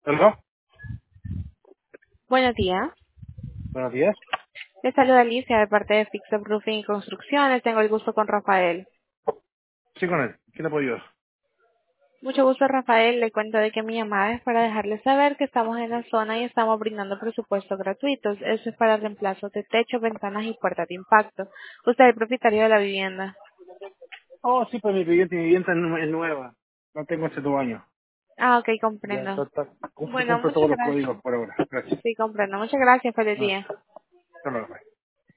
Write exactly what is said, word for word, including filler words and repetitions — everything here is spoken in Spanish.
¿Aló? Buenos días. Buenos días. Les saluda Alicia de parte de Fix Up Roofing y Construcciones. Tengo el gusto con Rafael. Sí, con él. ¿Qué le puedo ayudar? Mucho gusto, Rafael. Le cuento de que mi llamada es para dejarles saber que estamos en la zona y estamos brindando presupuestos gratuitos. Eso es para reemplazos de techo, ventanas y puertas de impacto. Usted es el propietario de la vivienda. Oh, sí, pues mi vivienda, mi vivienda es nu- es nueva. No tengo hace dos años. Ah, ok, Ya, comprendo. está, está- cumple, Bueno, cumple muchas todos los gracias. códigos por ahora. Gracias. Sí, comprendo. Muchas gracias. Feliz Ah, día. hasta luego. Bye.